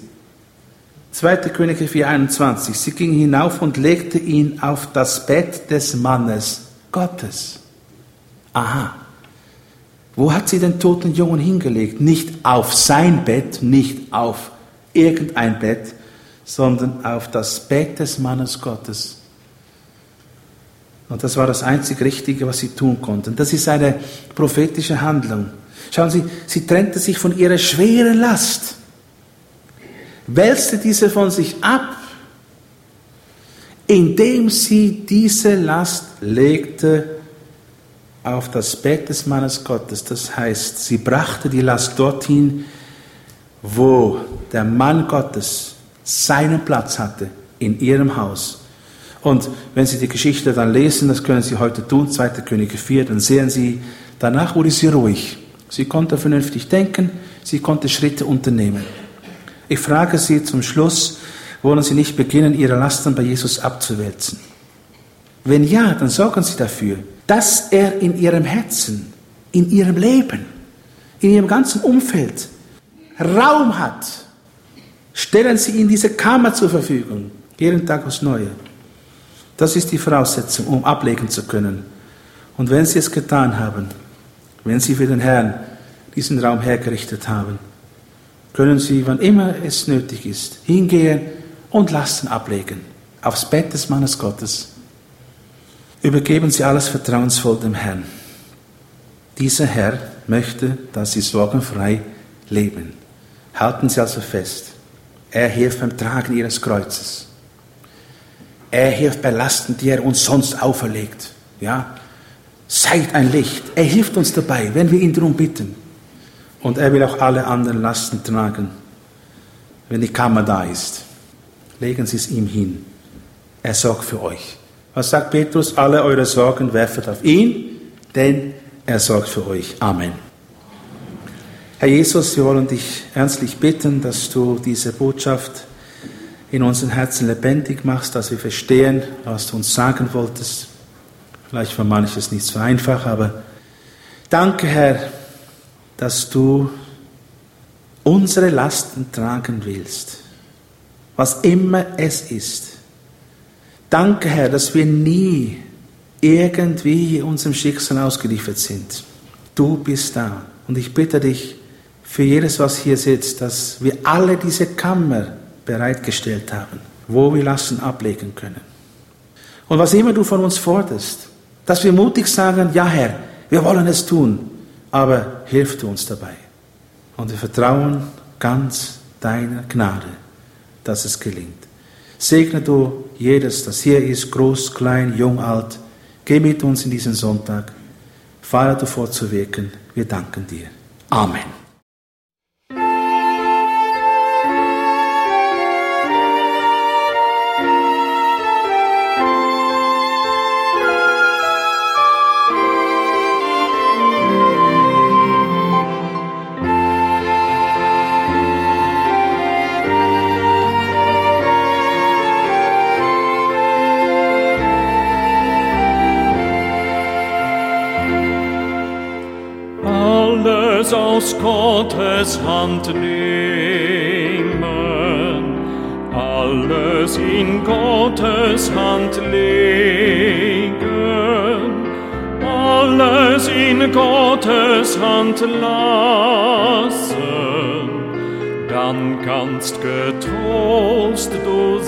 Speaker 3: zweiter Könige vier, einundzwanzig. Sie ging hinauf und legte ihn auf das Bett des Mannes Gottes. Aha. Wo hat sie den toten Jungen hingelegt? Nicht auf sein Bett, nicht auf irgendein Bett, sondern auf das Bett des Mannes Gottes. Und das war das einzig Richtige, was sie tun konnten. Das ist eine prophetische Handlung. Schauen Sie, sie trennte sich von ihrer schweren Last, wälzte diese von sich ab indem sie diese Last legte auf das Bett des Mannes Gottes. Das heißt, sie brachte die Last dorthin, wo der Mann Gottes seinen Platz hatte, in ihrem Haus. Und wenn Sie die Geschichte dann lesen, das können Sie heute tun, zweiter Könige vier, dann sehen Sie, danach wurde sie ruhig. Sie konnte vernünftig denken, sie konnte Schritte unternehmen. Ich frage Sie zum Schluss, wollen Sie nicht beginnen, Ihre Lasten bei Jesus abzuwälzen? Wenn ja, dann sorgen Sie dafür, dass er in Ihrem Herzen, in Ihrem Leben, in Ihrem ganzen Umfeld Raum hat. Stellen Sie ihm diese Kammer zur Verfügung, jeden Tag aufs Neue. Das ist die Voraussetzung, um ablegen zu können. Und wenn Sie es getan haben, wenn Sie für den Herrn diesen Raum hergerichtet haben, können Sie, wann immer es nötig ist, hingehen und Lasten ablegen, aufs Bett des Mannes Gottes. Übergeben Sie alles vertrauensvoll dem Herrn. Dieser Herr möchte, dass Sie sorgenfrei leben. Halten Sie also fest. Er hilft beim Tragen Ihres Kreuzes. Er hilft bei Lasten, die er uns sonst auferlegt. Ja? Seid ein Licht. Er hilft uns dabei, wenn wir ihn darum bitten. Und er will auch alle anderen Lasten tragen. Wenn die Kammer da ist, legen Sie es ihm hin. Er sorgt für euch. Was sagt Petrus? Alle eure Sorgen werfet auf ihn, denn er sorgt für euch. Amen. Herr Jesus, wir wollen dich ernstlich bitten, dass du diese Botschaft in unseren Herzen lebendig machst, dass wir verstehen, was du uns sagen wolltest. Vielleicht war manches nicht so einfach, aber danke, Herr, dass du unsere Lasten tragen willst, was immer es ist. Danke, Herr, dass wir nie irgendwie unserem Schicksal ausgeliefert sind. Du bist da. Und ich bitte dich für jedes, was hier sitzt, dass wir alle diese Kammer bereitgestellt haben, wo wir Lasten ablegen können. Und was immer du von uns forderst, dass wir mutig sagen, ja Herr, wir wollen es tun, aber hilf du uns dabei. Und wir vertrauen ganz deiner Gnade, dass es gelingt. Segne du jedes, das hier ist, groß, klein, jung, alt. Geh mit uns in diesen Sonntag. Feier du fortzuwirken. Wir danken dir. Amen.
Speaker 4: Aus Gottes Hand nehmen, alles in Gottes Hand legen, alles in Gottes Hand lassen, dann kannst getrost du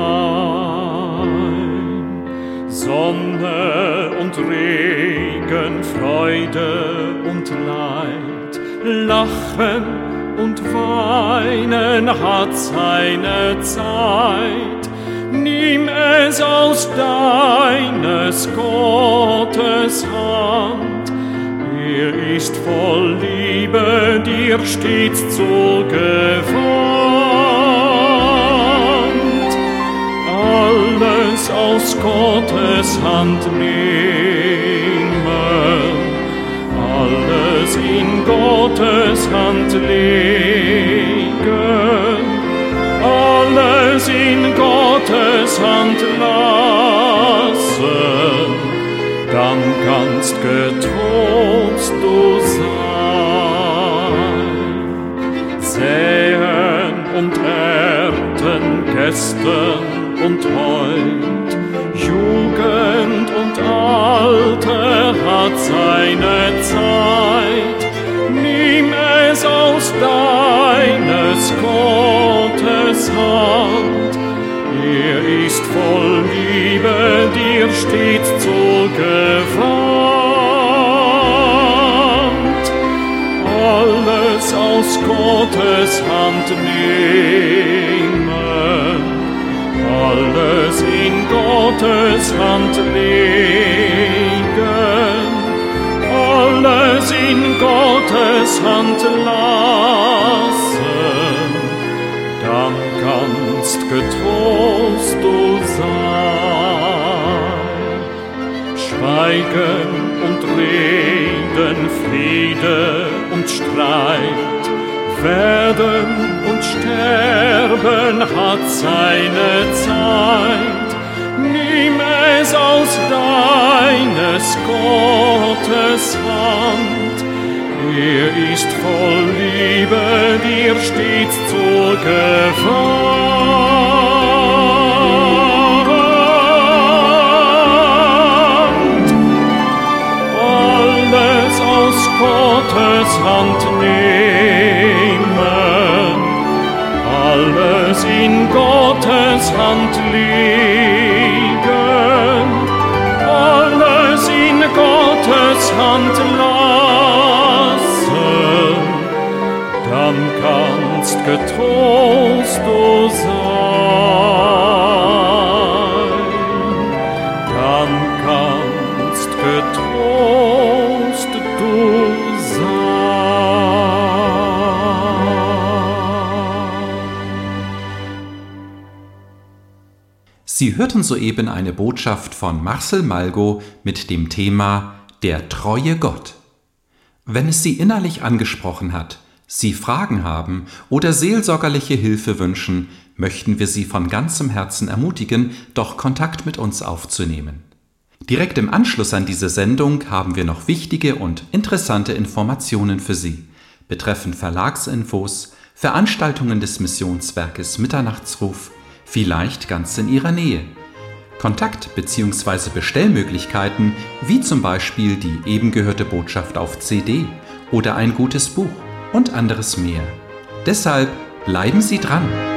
Speaker 4: sein. Sonne und Regen, Freude und Leid, Lachen und Weinen hat seine Zeit. Nimm es aus deines Gottes Hand. Er ist voll Liebe, dir stets zugewandt. Alles aus Gottes Hand nehmen, alles in Gottes Hand legen, alles in Gottes Hand lassen, dann kannst getrost du sein. Säen und ernten gestern und heut, Jugend und Alter hat seine Zeit. Nimm es aus deines Gottes Hand. Er ist voll Liebe, dir stets zugewandt. Alles aus Gottes Hand nehmen, alles in in Gottes Hand legen, alles in Gottes Hand lassen, dann kannst getrost du sein. Schweigen und Reden, Friede und Streit, Werden und Sterben hat seine Zeit. Nimm es aus deines Gottes Hand. Er ist voll Liebe, dir stets zur Gewand. Alles aus Gottes Hand nehmen, alles in Gottes Hand liegen, alles in Gottes Hand lassen, dann kannst getrost du sein, dann kannst getrost du
Speaker 1: Sie hörten soeben eine Botschaft von Marcel Malgo mit dem Thema Der treue Gott. Wenn es Sie innerlich angesprochen hat, Sie Fragen haben oder seelsorgerliche Hilfe wünschen, möchten wir Sie von ganzem Herzen ermutigen, doch Kontakt mit uns aufzunehmen. Direkt im Anschluss an diese Sendung haben wir noch wichtige und interessante Informationen für Sie, betreffend Verlagsinfos, Veranstaltungen des Missionswerkes Mitternachtsruf, vielleicht ganz in Ihrer Nähe. Kontakt- bzw. Bestellmöglichkeiten, wie zum Beispiel die eben gehörte Botschaft auf C D oder ein gutes Buch und anderes mehr. Deshalb bleiben Sie dran!